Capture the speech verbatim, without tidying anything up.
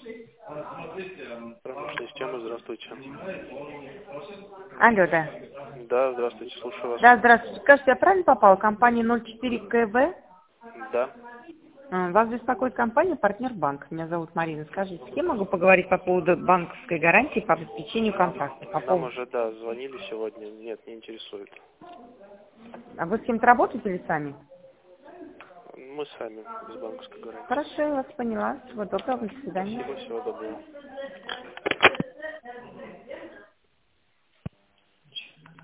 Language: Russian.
Промышленная система, здравствуйте. Алло, да. Да, здравствуйте, слушаю вас. Да, здравствуйте. Скажите, я правильно попала? Компания ноль четыре КВ? Да. А, Вас беспокоит компания «Партнер Банк». Меня зовут Марина. Скажите, с кем могу поговорить по поводу банковской гарантии по обеспечению контакта? По Нам поводу... уже, да, звонили сегодня. Нет, не интересует. А вы с кем-то работаете или сами? Мы сами, без банковской гарантии. Хорошо, я вас поняла. Всего доброго, до свидания. Спасибо, всего доброго.